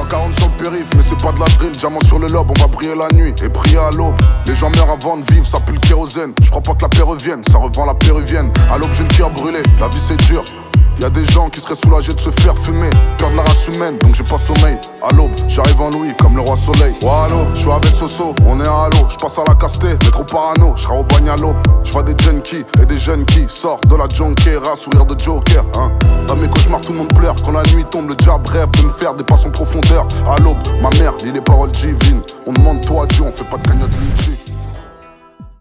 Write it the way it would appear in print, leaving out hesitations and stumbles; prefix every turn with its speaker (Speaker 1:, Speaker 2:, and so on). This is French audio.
Speaker 1: 140 sur le périph', mais c'est pas de la drill. Diamant sur le lobe, on va briller la nuit et briller à l'aube. Les gens meurent avant de vivre, ça pue le kérosène. Je crois pas que la paix revienne, ça revend la péruvienne. À l'aube j'ai une pierre brûlée, la vie c'est dur. Y'a des gens qui seraient soulagés de se faire fumer. Peur de la race humaine, donc j'ai pas sommeil. À l'aube, j'arrive en Louis comme le roi soleil. Oh allô, j'suis avec Soso, on est à l'eau. J'passe à la casté, mais trop parano, j'serai au bagne à l'aube. J'vois des junkies et des jeunes qui sortent de la junkiera, sourire de Joker, hein. Dans mes cauchemars tout le monde pleure. Quand la nuit tombe, le diable rêve de me faire des passes en profondeur. À l'aube, ma mère lit les paroles divines. On demande toi Dieu, on fait pas de cagnotte Lindsay.